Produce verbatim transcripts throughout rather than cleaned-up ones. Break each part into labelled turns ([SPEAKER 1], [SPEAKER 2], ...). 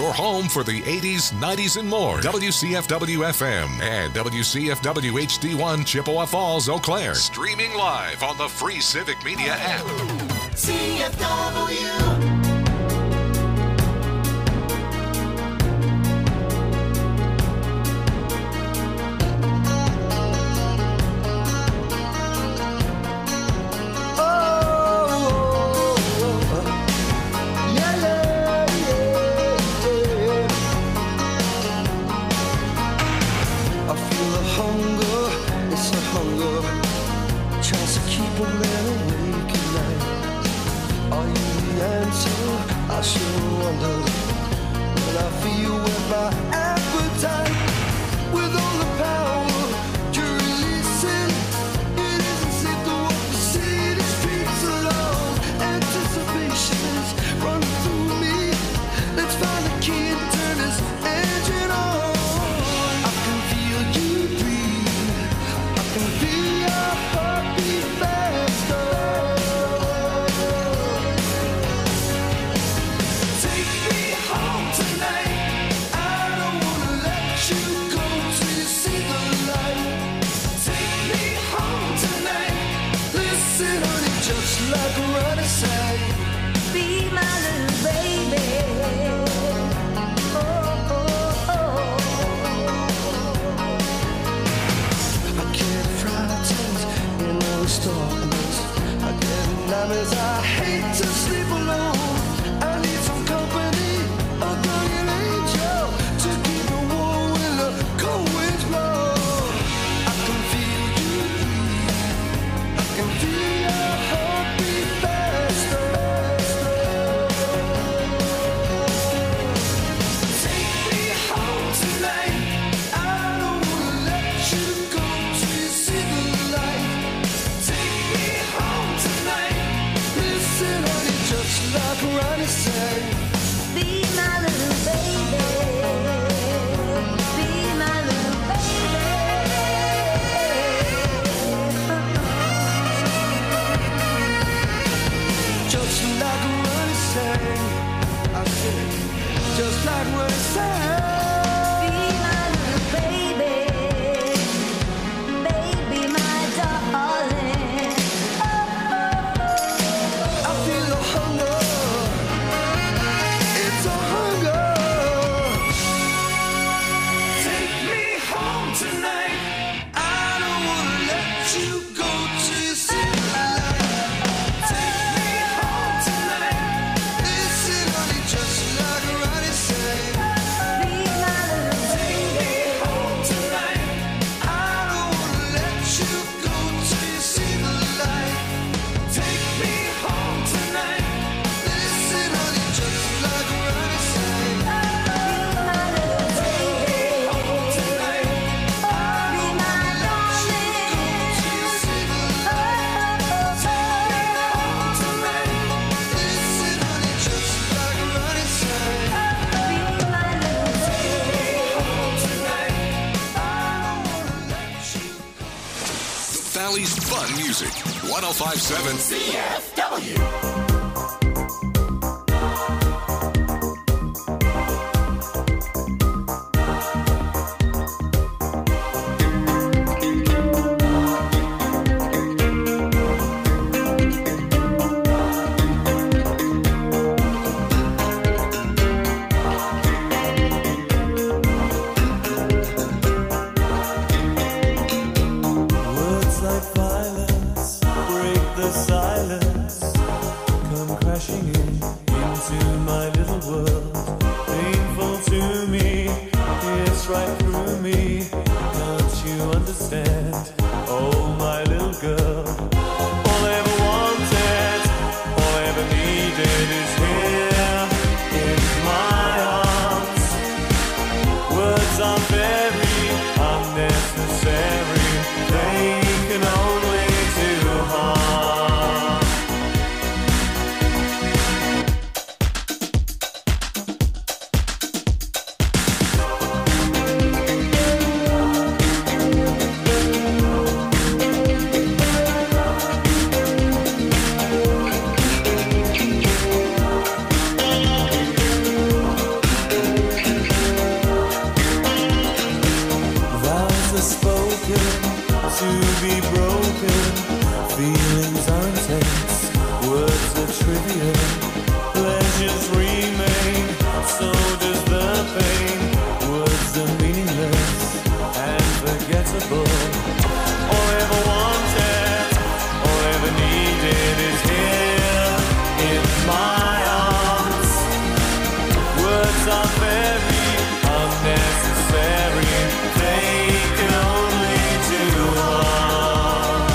[SPEAKER 1] your home for the eighties, nineties, and more. W C F W F M and W C F W H D one Chippewa Falls, Eau Claire. Streaming live on the free Civic Media app.
[SPEAKER 2] C F W.
[SPEAKER 1] one oh five point seven
[SPEAKER 2] C F W.
[SPEAKER 3] are very unnecessary. They can only do harm.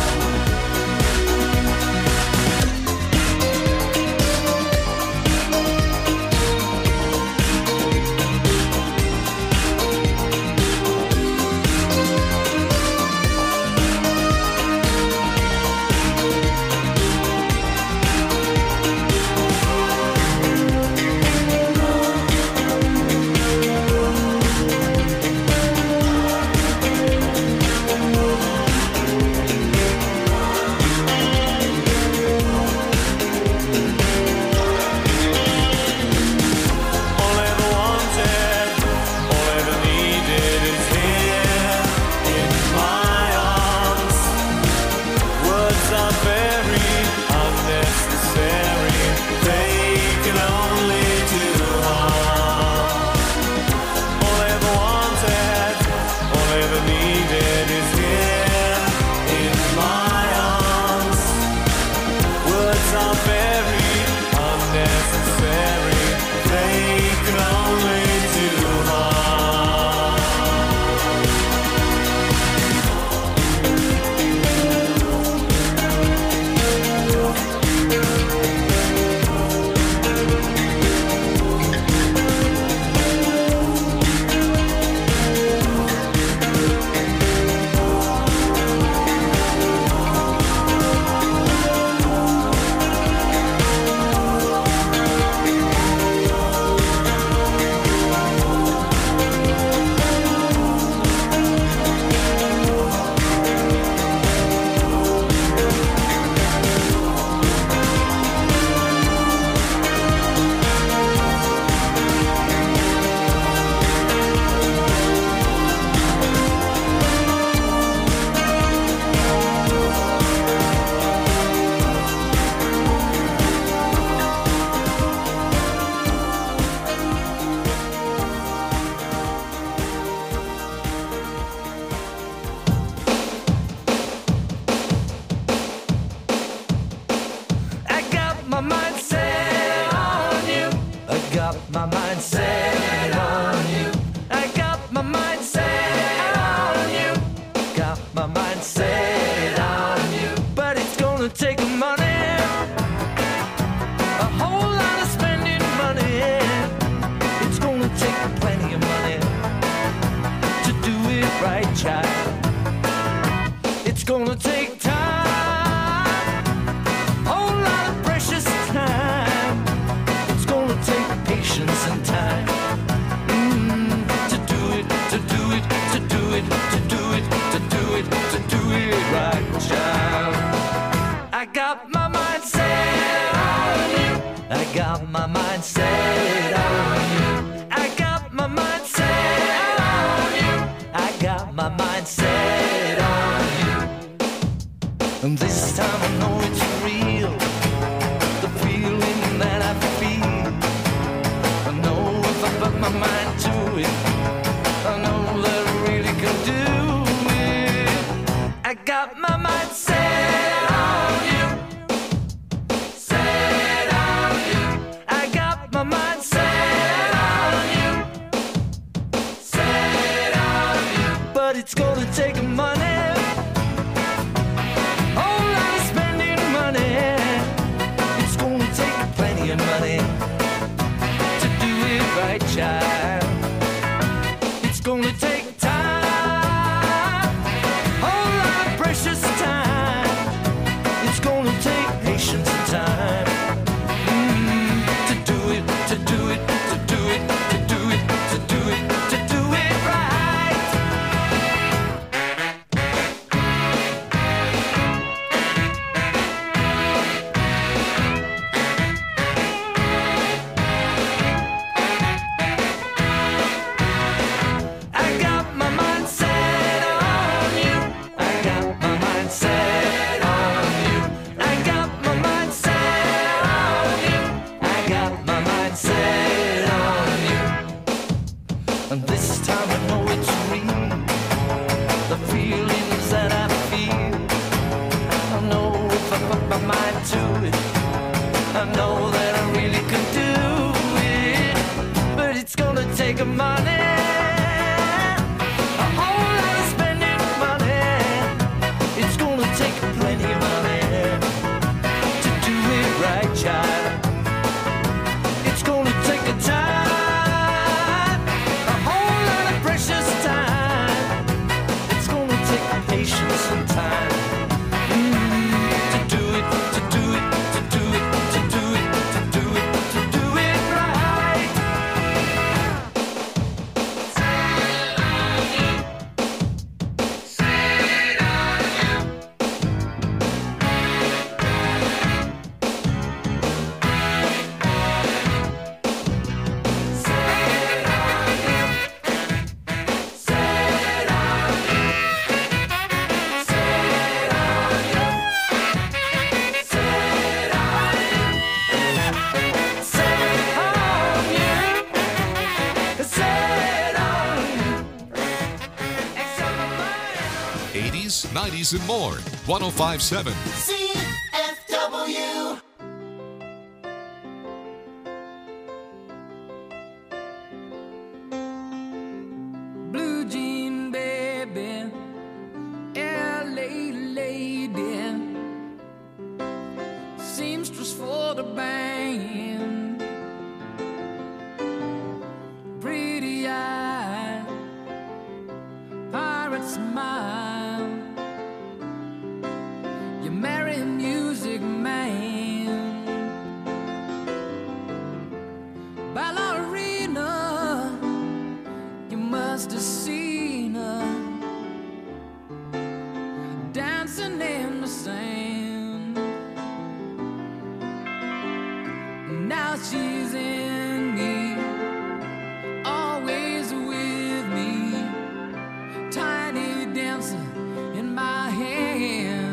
[SPEAKER 4] make money. A whole lot of spending money. It's gonna take plenty of money to do it right, child. It's gonna take a time, a whole lot of precious time. It's gonna take patience and time mm, to do it, to do it, to do it, to do it, to do it, to do it right.
[SPEAKER 1] eighties, nineties, and more. one oh five point seven.
[SPEAKER 2] C F W.
[SPEAKER 4] Blue jean baby, L A lady, seamstress for the band, pretty eye, pirate smile. You marry a music man, ballerina. You must have seen her dancing in the sand. Now she's in me, always with me, tiny dancer in my hand.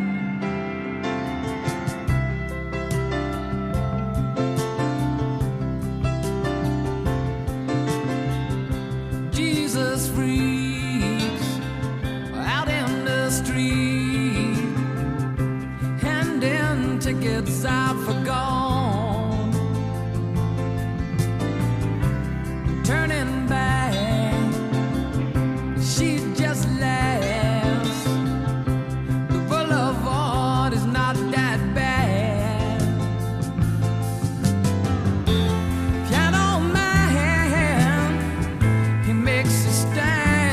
[SPEAKER 4] Jesus freaks out in the street, handing tickets out for gone, turning back, she just laughs. The boulevard is not that bad. Piano man, he makes a stand.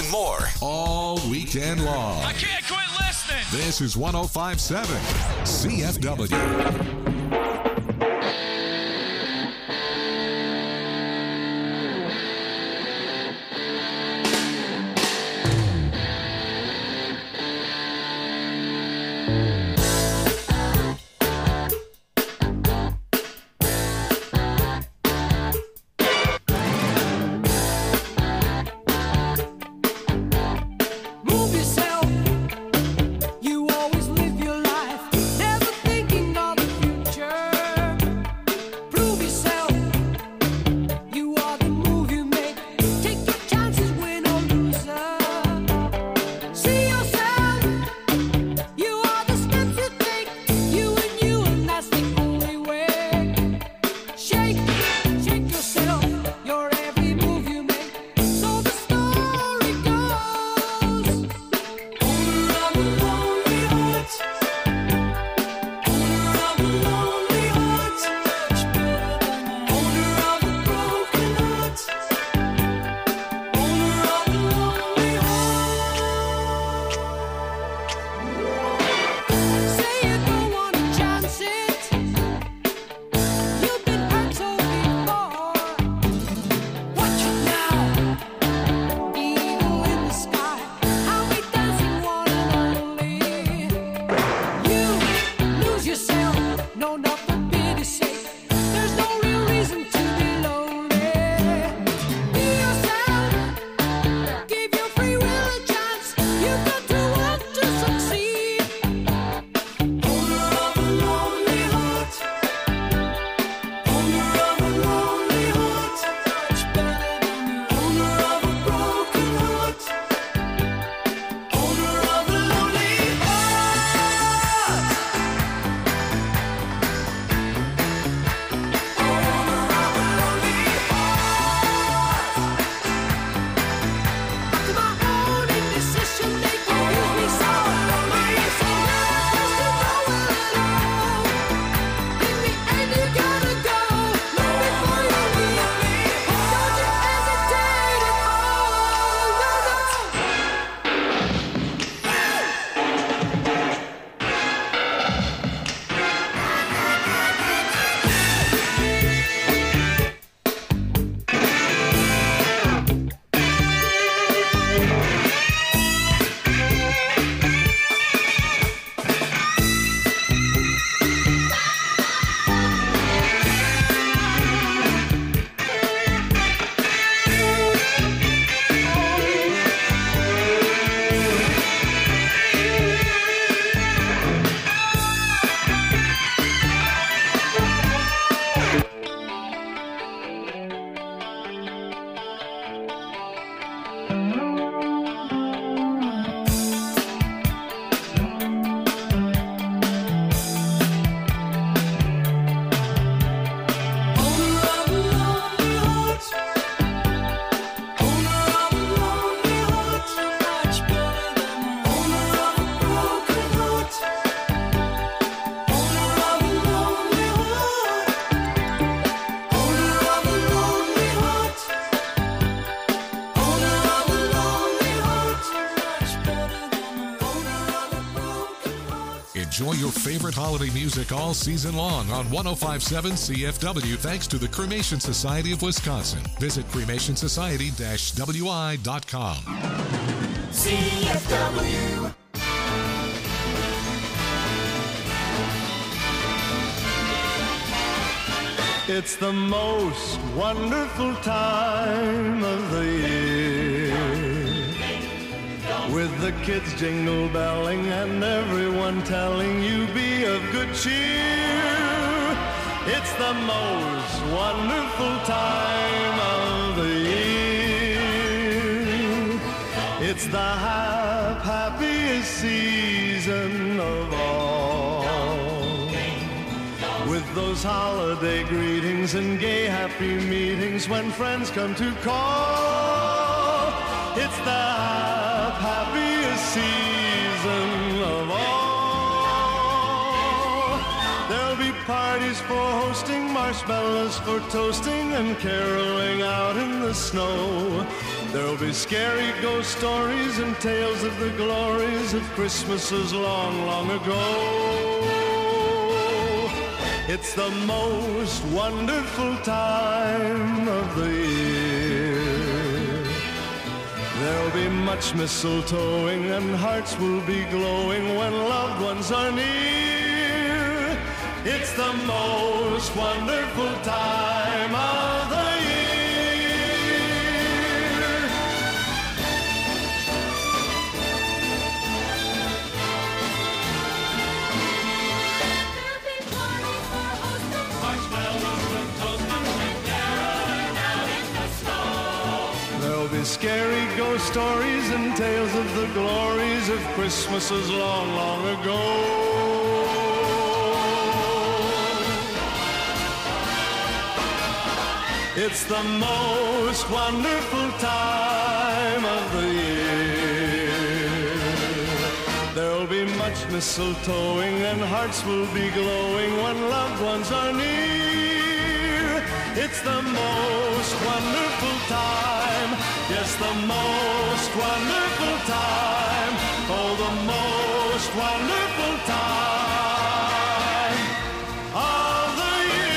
[SPEAKER 1] and more all weekend long.
[SPEAKER 5] I can't quit listening.
[SPEAKER 1] This is one oh five point seven C F W. Enjoy your favorite holiday music all season long on one oh five point seven C F W thanks to the Cremation Society of Wisconsin. Visit cremation society dash w i dot com.
[SPEAKER 2] C F W.
[SPEAKER 3] It's the most wonderful time of the year, with the kids jingle belling and everyone telling you be of good cheer. It's the most wonderful time of the year. It's the hap- happiest season of all, with those holiday greetings and gay happy meetings when friends come to call. It's the happiest season of all. There'll be parties for hosting, marshmallows for toasting, and caroling out in the snow. There'll be scary ghost stories and tales of the glories of Christmases long, long ago. It's the most wonderful time of the year. There'll be much mistletoeing and hearts will be glowing when loved ones are near. It's the most wonderful time of the year. There'll be scary ghost stories and tales of the glories of Christmases long, long ago. It's the most wonderful time of the year. There'll be much mistletoeing and hearts will be glowing when loved ones are near. It's the most wonderful time, yes, the most wonderful time, oh, the most wonderful time of the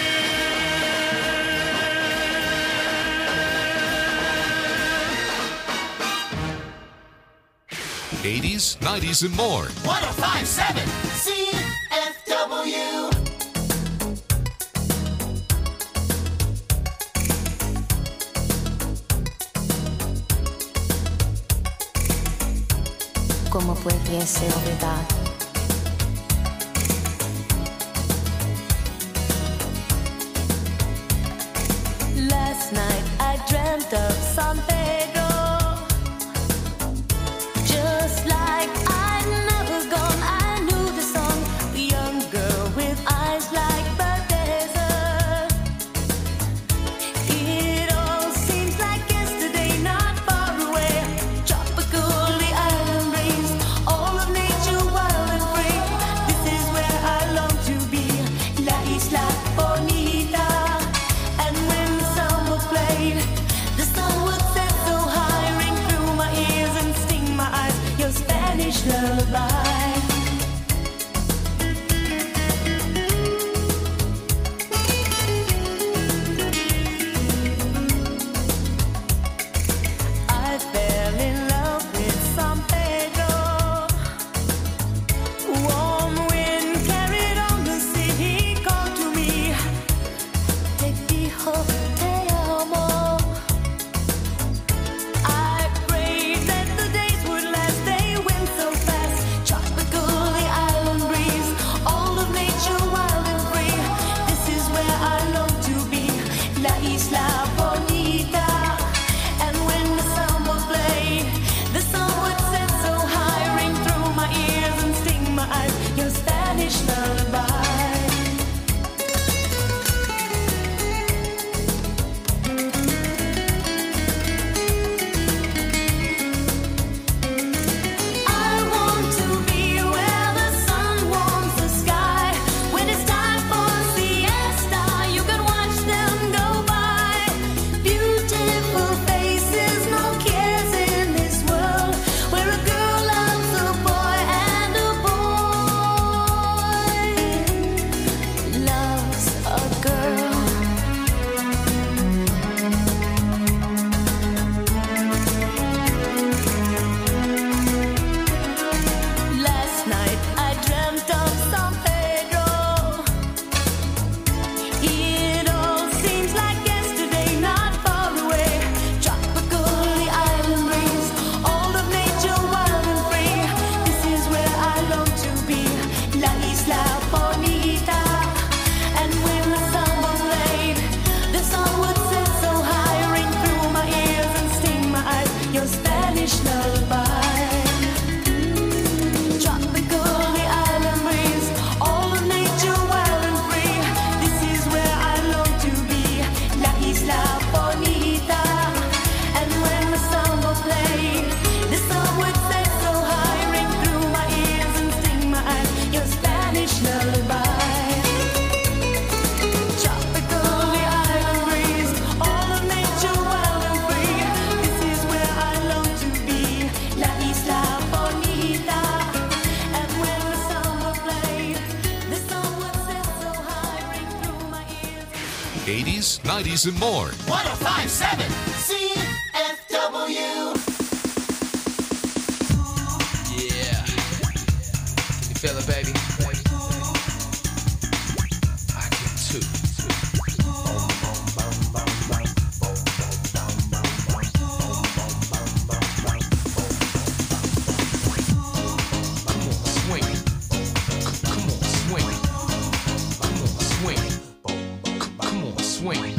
[SPEAKER 1] year. eighties, nineties, and more.
[SPEAKER 2] one oh five point seven C F W.
[SPEAKER 5] ¿Cómo pudiese olvidar? Last night I dreamt of San Pedro, just like I'd never gone. I knew the song, the young girl with eyes like the desert. It all seems like yesterday, not far away. Tropical, the island breeze, all of nature wild and free. This is where I long to be, La Isla Bonita. And when the song was played, the sun would set
[SPEAKER 1] eighties, nineties, and more.
[SPEAKER 2] one oh five point seven C F W.
[SPEAKER 6] Yeah. Can you feel it, baby? I can too. Swing.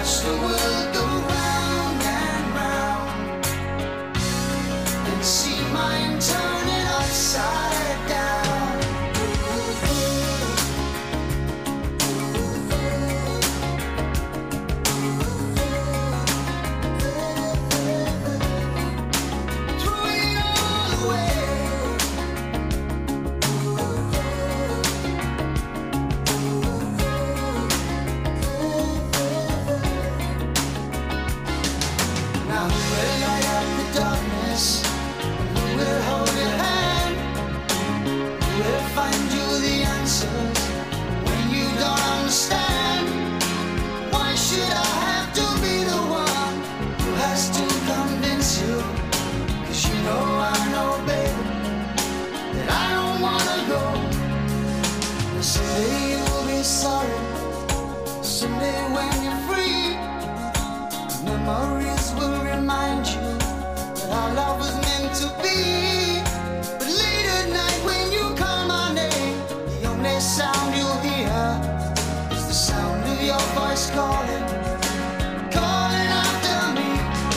[SPEAKER 7] Watch the world go round and round and see mine turning upside down. Throwing it all away. Now who will light up the darkness? Who will hold your hand? Who will find you the answers when you don't understand? Why should I have to be the one who has to convince you? 'Cause you know I know, baby, that I don't wanna go. And someday you'll be sorry. Someday when you're free, memories will remind you that our love was meant to be. But late at night when you call my name, the only sound you'll hear is the sound of your voice calling, calling after me.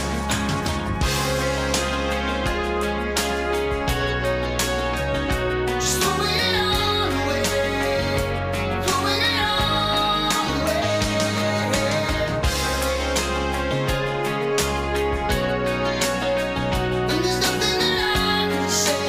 [SPEAKER 7] Just throwing it all away, throwing it all away. And there's nothing that I can say.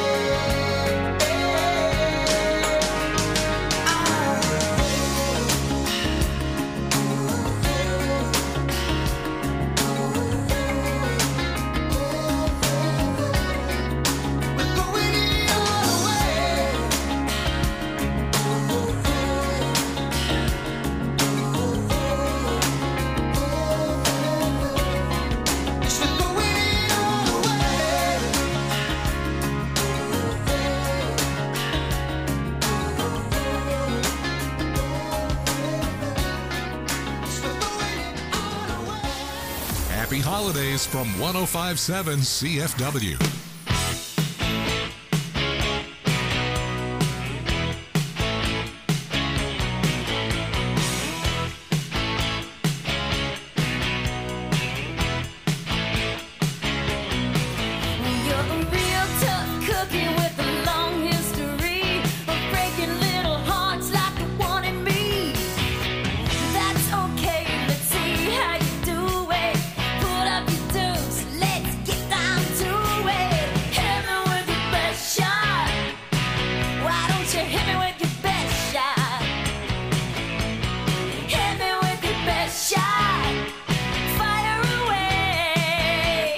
[SPEAKER 7] We're throwing it all away. Just we're throwing it all away. Just we're throwing it all away.
[SPEAKER 1] Happy holidays from one oh five point seven C F W.
[SPEAKER 5] You're a real tough cookie with a long history of breaking little hearts like the one in me. That's okay, let's see how you do it. Put up your dues, let's get down to it. Hit me with your best shot. Why don't you hit me with your best shot? Hit me with your best shot. Fire away.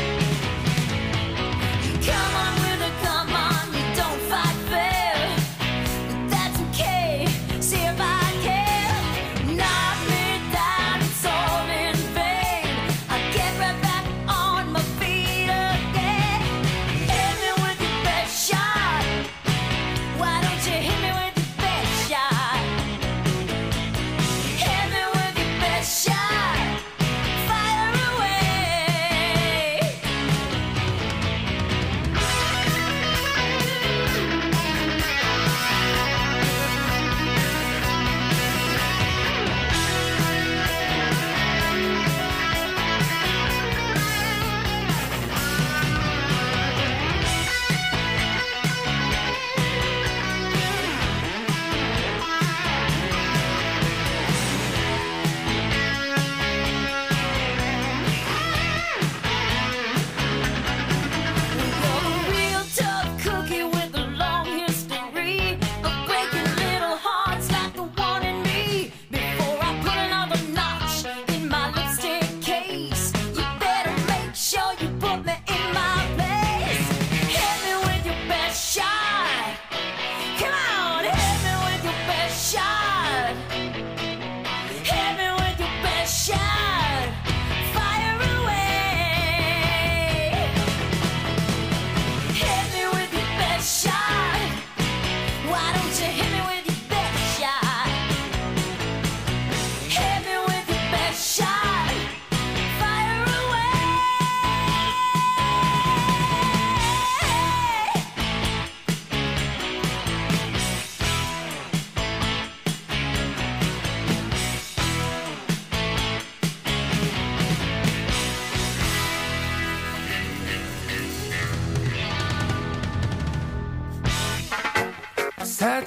[SPEAKER 5] Come on with it, come on, you don't fight fair. But that's okay, see if I care. Knock me down, it's all in vain. I get right back on my feet again. Hit me with your best shot. Why don't you hit me with your best shot? Hit me with your best shot.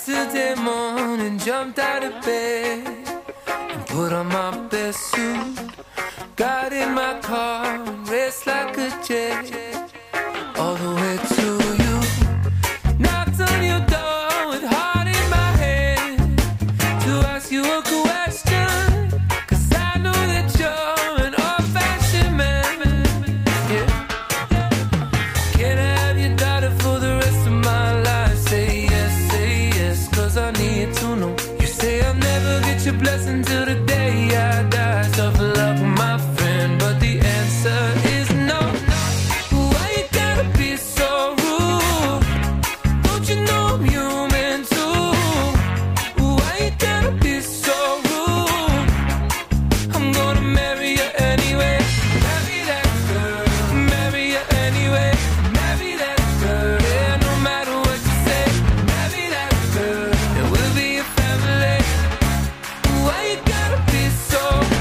[SPEAKER 4] Saturday morning, jumped out of bed and put on my best suit. Got in my car and raced like a jet all the way to you. Knocked on your door with heart in my hand to ask you a question, 'cause I know that you're an old-fashioned man. Yeah. Can I have your daughter for the rest of my life? Say yes, say yes, 'cause I need to know. You say I'll never get your blessing till the day I die. Tough luck, my friend, but the answer is no. Why you gotta be so rude? Don't you know I'm human too? Why you gotta be so rude? I'm gonna marry you anyway. Marry that girl. Marry you anyway. Marry that girl. Yeah, no matter what you say. Marry that girl. And we'll be a family. Why you gotta be so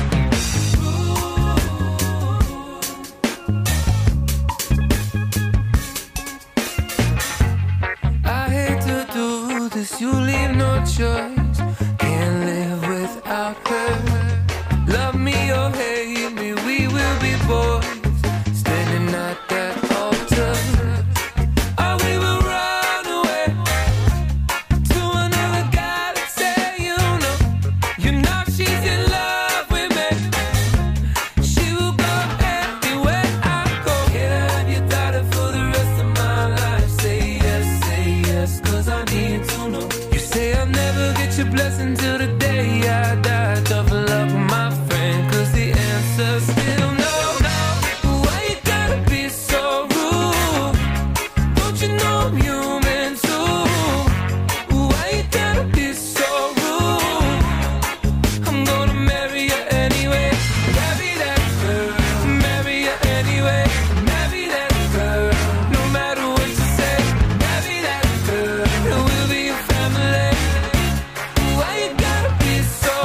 [SPEAKER 4] I hate to do this, you leave no choice. Can't live without her. Love me or hate me, we will be boys. Standing at that altar. Or we will run away to another galaxy, you know. You know she's in love with me. She will go anywhere I go. Can I have your daughter for the rest of my life? Say yes, say yes, 'cause I need to know. You say I'll never get your blessing till the day I die. Tough luck, my friend, 'cause the answer's still no. Why you gotta be so rude? Don't you know I'm human too? Why you gotta be so rude? I'm gonna marry you anyway. Marry that girl. Marry you anyway. Marry that girl. No matter what you say. Marry that girl. And we'll be a family. Why you gotta be so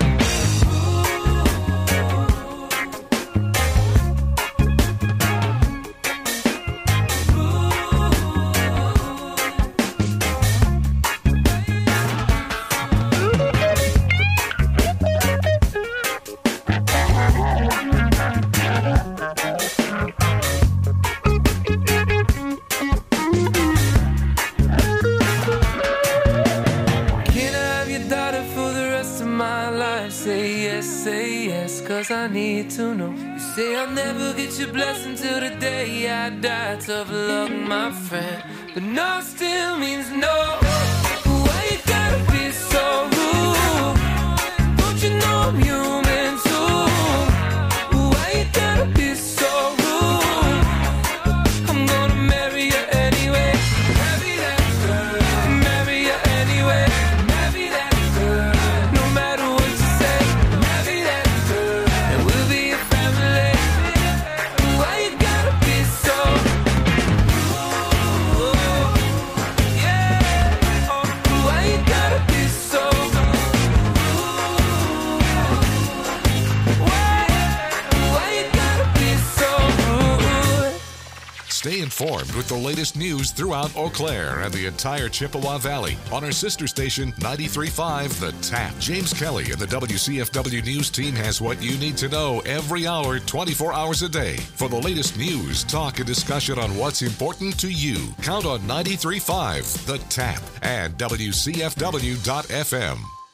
[SPEAKER 4] Can I have your daughter for the rest of my life? Say yes, say yes, 'cause I need to know. You say I'll never get your blessing till the day I die. Tough luck, my friend, but no still means no. Why you gotta be so rude? Don't you know I'm human too? Why you gotta be so rude? I'm gonna marry you anyway. Marry that girl. Marry you anyway. Marry that girl. No matter what you say. Marry that girl. And we'll be a family. Why you gotta be so rude? Yeah. Why you gotta be so Why? Why you gotta be so rude?
[SPEAKER 1] Stay informed with the latest news throughout Eau Claire and the entire Chippewa Valley on our sister station ninety-three point five The Tap. James Kelly and the W C F W News team has what you need to know every hour, twenty-four hours a day. For the latest news, talk, and discussion on what's important to you, count on ninety-three point five The Tap and W C F W dot F M.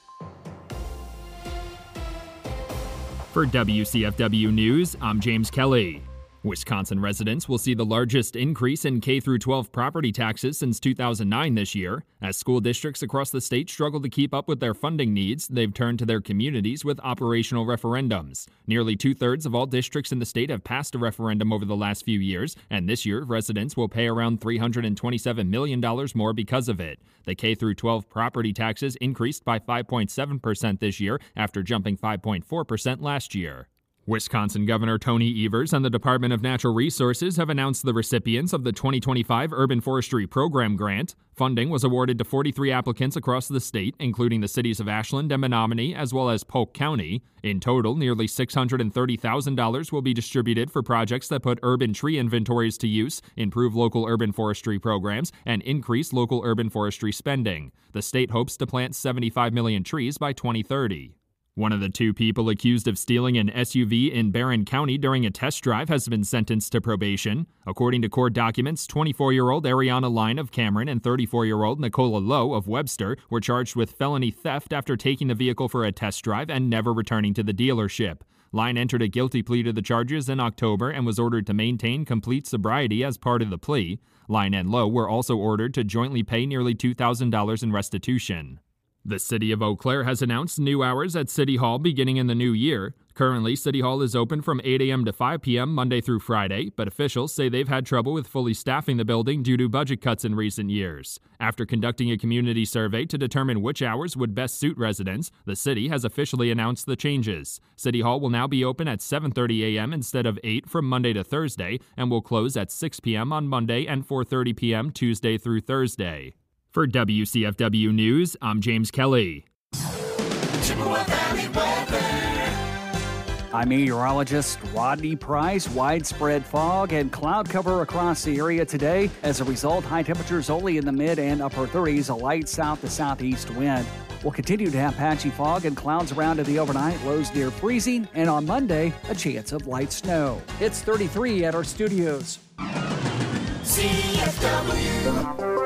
[SPEAKER 8] For W C F W News, I'm James Kelly. Wisconsin residents will see the largest increase in K through twelve property taxes since two thousand nine this year. As school districts across the state struggle to keep up with their funding needs, they've turned to their communities with operational referendums. Nearly two-thirds of all districts in the state have passed a referendum over the last few years, and this year residents will pay around three hundred twenty-seven million dollars more because of it. The K through twelve property taxes increased by five point seven percent this year after jumping five point four percent last year. Wisconsin Governor Tony Evers and the Department of Natural Resources have announced the recipients of the twenty twenty-five Urban Forestry Program grant. Funding was awarded to forty-three applicants across the state, including the cities of Ashland and Menominee, as well as Polk County. In total, nearly six hundred thirty thousand dollars will be distributed for projects that put urban tree inventories to use, improve local urban forestry programs, and increase local urban forestry spending. The state hopes to plant seventy-five million trees by twenty thirty. One of the two people accused of stealing an S U V in Barron County during a test drive has been sentenced to probation. According to court documents, twenty-four-year-old Ariana Line of Cameron and thirty-four-year-old Nicola Lowe of Webster were charged with felony theft after taking the vehicle for a test drive and never returning to the dealership. Line entered a guilty plea to the charges in October and was ordered to maintain complete sobriety as part of the plea. Line and Lowe were also ordered to jointly pay nearly two thousand dollars in restitution. The City of Eau Claire has announced new hours at City Hall beginning in the new year. Currently, City Hall is open from eight a.m. to five p.m. Monday through Friday, but officials say they've had trouble with fully staffing the building due to budget cuts in recent years. After conducting a community survey to determine which hours would best suit residents, the city has officially announced the changes. City Hall will now be open at seven thirty a.m. instead of eight from Monday to Thursday, and will close at six p.m. on Monday and four thirty p.m. Tuesday through Thursday. For W C F W News, I'm James Kelly.
[SPEAKER 2] Chippewa Valley weather.
[SPEAKER 9] I'm meteorologist Rodney Price. Widespread fog and cloud cover across the area today. As a result, high temperatures only in the mid and upper thirties, a light south to southeast wind. We'll continue to have patchy fog and clouds around in the overnight, lows near freezing, and on Monday, a chance of light snow. It's thirty-three at our studios.
[SPEAKER 2] C F W.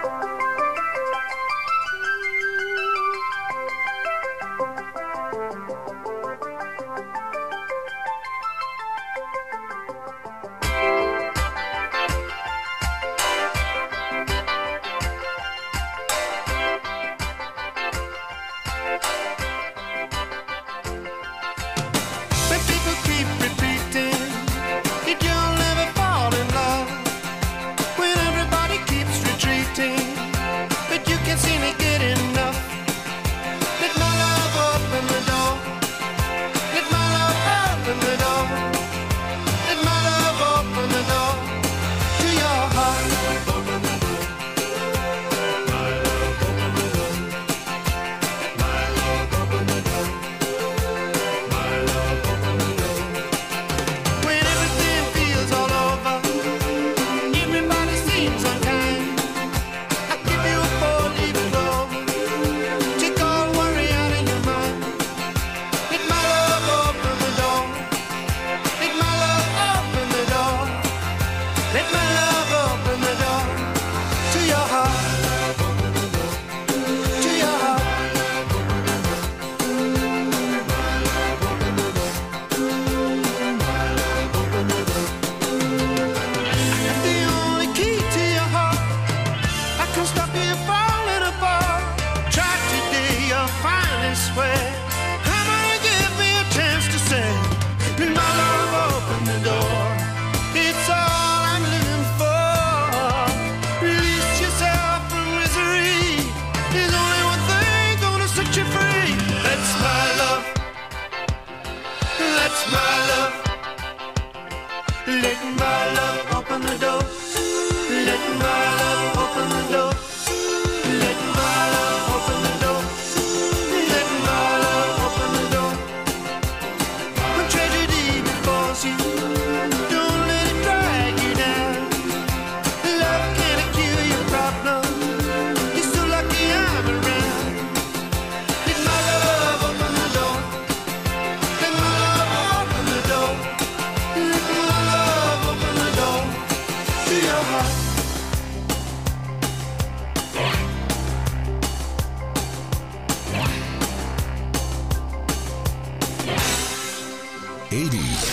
[SPEAKER 1] eighties,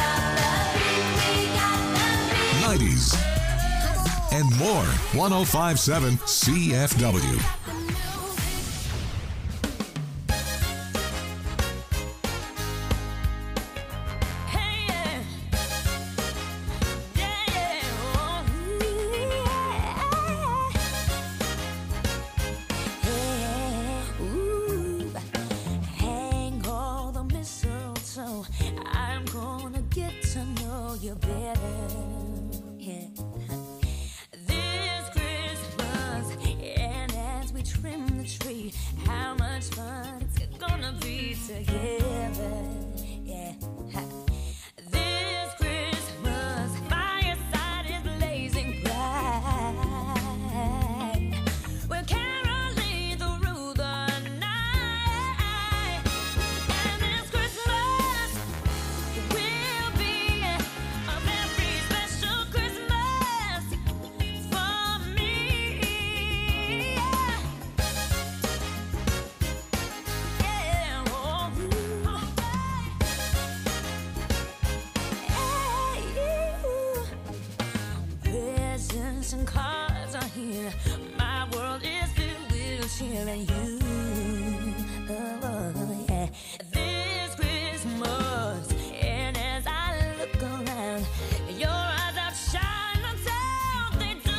[SPEAKER 1] nineties, and more. one oh five point seven C F W.
[SPEAKER 5] Hang all the mistletoe. I I'm gonna get to know you better. Yeah. This Christmas, and as we trim the tree, how much fun it's gonna be together. Yeah. This Christmas, fireside is blazing bright. We're caroling through the night, and this Christmas will be a very special Christmas for me. Yeah. Yeah. Oh, presents and cards are here. My world is filled with cheer and you. Oh, yeah. This Christmas, and as I look around, your eyes outshine until they do.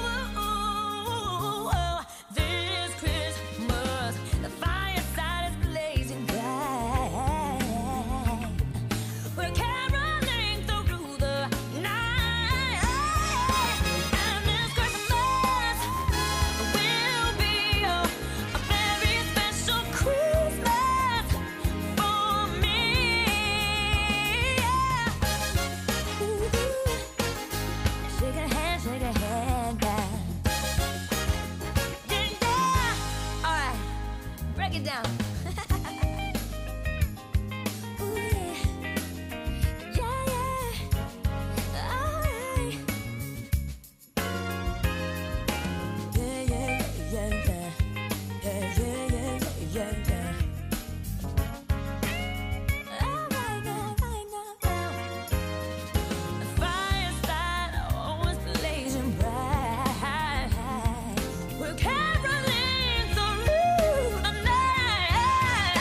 [SPEAKER 5] This Christmas, the fireside is blazing bright. We're caroling through the night, and this Christmas will be a, a very special Christmas for me. Yeah. Ooh. Shake a hand, shake a hand down. Yeah, yeah. All right, break it down. Ooh, yeah. Yeah, yeah. All right. Yeah, yeah, yeah, yeah. Yeah, yeah, yeah, yeah, yeah. All right now, right now, now. The fireside always blazing bright. We're caroling through the night,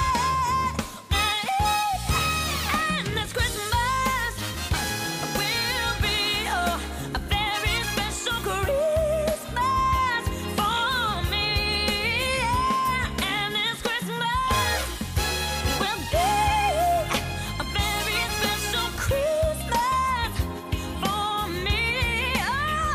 [SPEAKER 5] and this Christmas will be a, a very special Christmas for me. Yeah. And this Christmas will be a very special Christmas for me. Oh.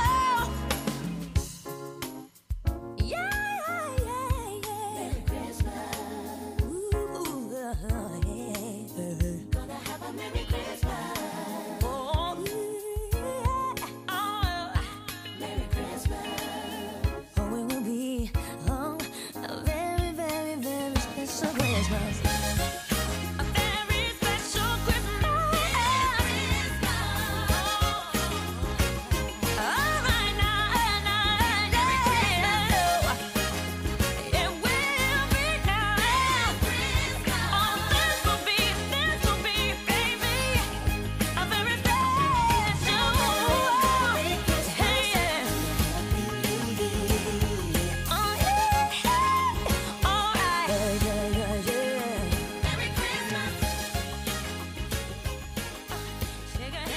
[SPEAKER 5] Yeah, yeah, yeah. Merry Christmas. Ooh, yeah. Gonna have a Merry Christmas. Oh, yeah. Oh, Merry Christmas. Oh, it will be oh, a very, very, very special Christmas. A very special Christmas. All right now, now, yeah. It will be now. Oh, this will be, this will be, baby, a very special. Hey, yeah. Oh, yeah. All right. Yeah, yeah, yeah, yeah. Merry Christmas. Shake a hand.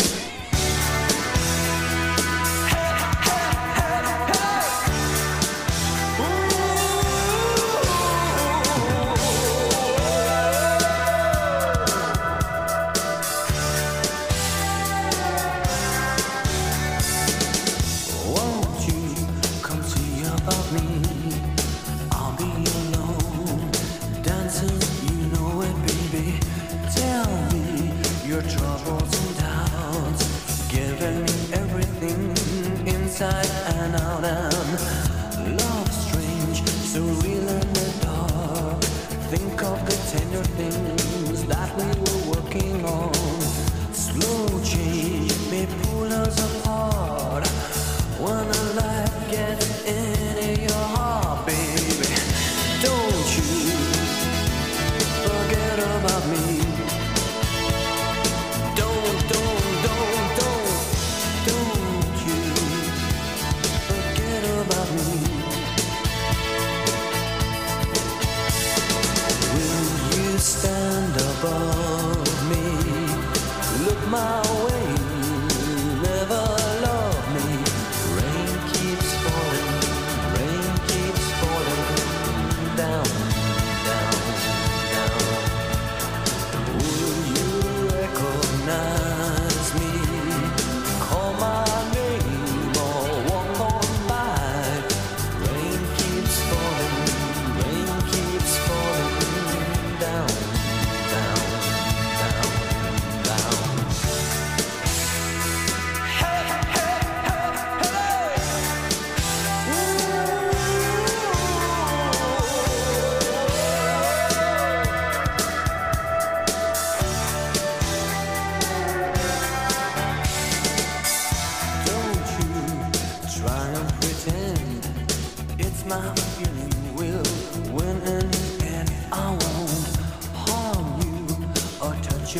[SPEAKER 4] Won't you come see about me? I'll be alone, dancing, you know it, baby. Tell me your troubles and doubts, giving me everything inside and out. And love strange, so real in the dark. Think of the tender things that we were working on. Slow change may pull us apart. When a light gets into your heart, baby, don't you forget about me. Don't, don't, don't, don't, don't you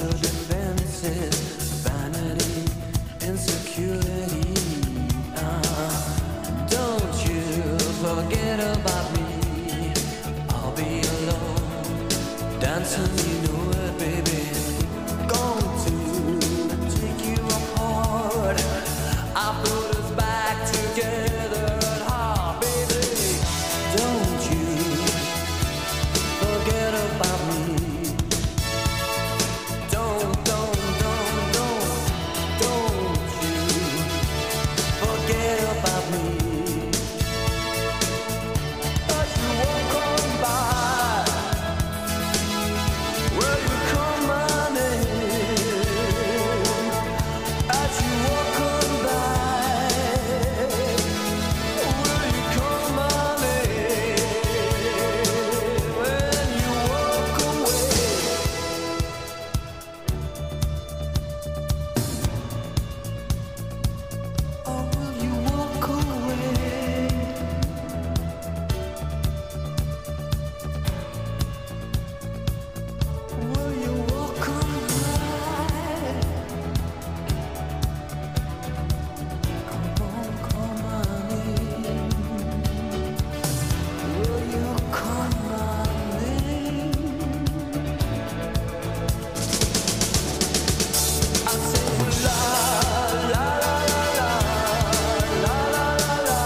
[SPEAKER 4] your defenses, vanity, insecurity. Uh, don't you forget about me. I'll be alone, dancing, you know it, baby. Going to take you apart. I put us back together at heart, baby. Don't you forget about me. Don't, don't, don't, don't, don't you forget about me. As you walk on by, will you call my name? As you walk on by, will you call my name? When you walk away. Or will you walk away? Will you walk away? Come on, call my name. Will you call my name? I say la la la la la la la la la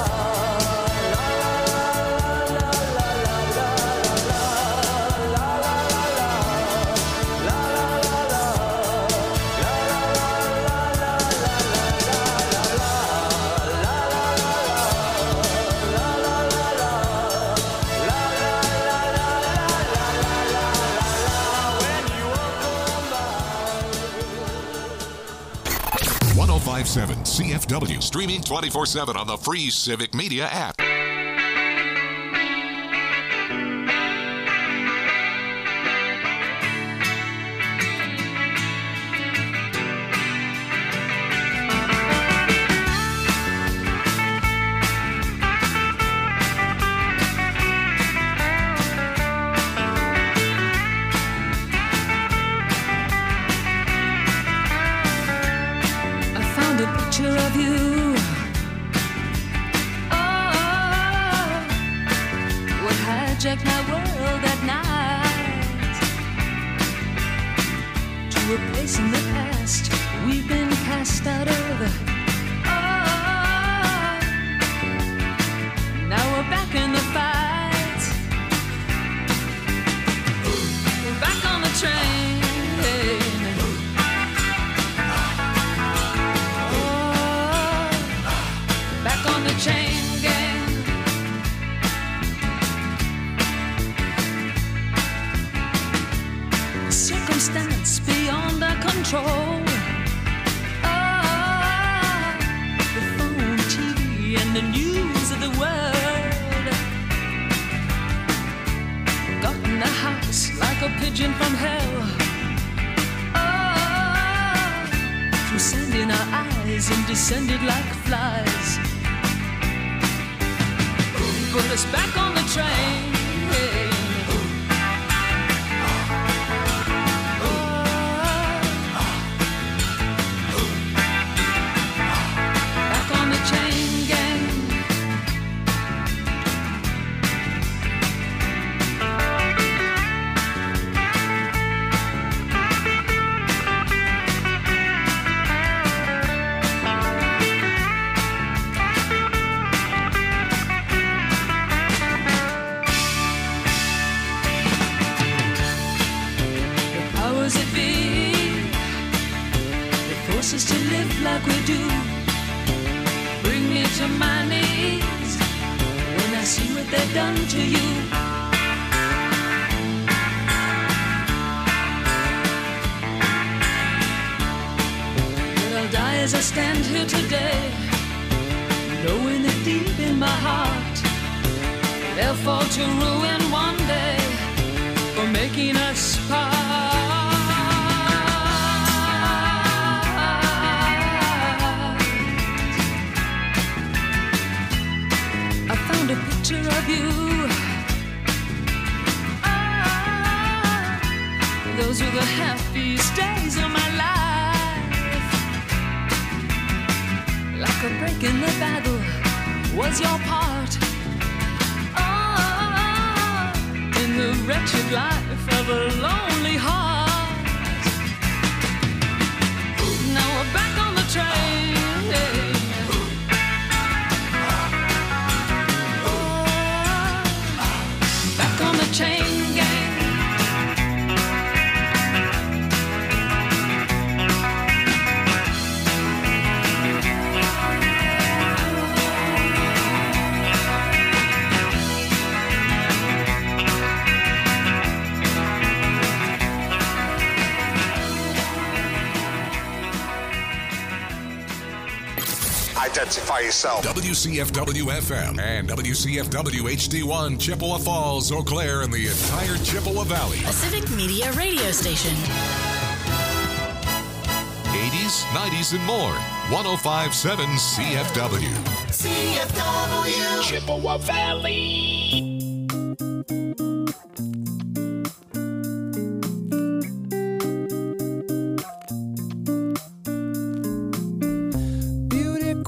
[SPEAKER 4] la la
[SPEAKER 1] one oh five point seven C F W, streaming twenty-four seven on the free Civic Media app.
[SPEAKER 10] I found a picture of you. Oh, what hijacked my world at night. To a place in the past we've been cast out of. Oh, now we're back in the fight. We're back on the train. Back on the chain gang. Circumstance beyond our control. Ah, the phone, T V, and the news of the world. Got in the house like a pigeon from hell. Ah, through sand in our eyes and descended like flies. Put us back on the train. Back on the chain gang. The powers that be, they force us to live like we do. Bring me to my knees when I see what they've done to you. But I'll die as I stand here today, knowing that deep in my heart they'll fall to ruin one day for making us part. I found a picture of you. Ah, those were the happiest days breaking the battle was your part. Oh, in the wretched life of a lonely heart. Now we're back on the train. Oh, back on the chain gang.
[SPEAKER 1] Identify yourself. W C F W F M and W C F W H D one, Chippewa Falls, Eau Claire, and the entire Chippewa Valley.
[SPEAKER 11] A Civic Media radio station.
[SPEAKER 1] eighties, nineties, and more. one oh five point seven C F W.
[SPEAKER 2] C F W.
[SPEAKER 12] Chippewa Valley.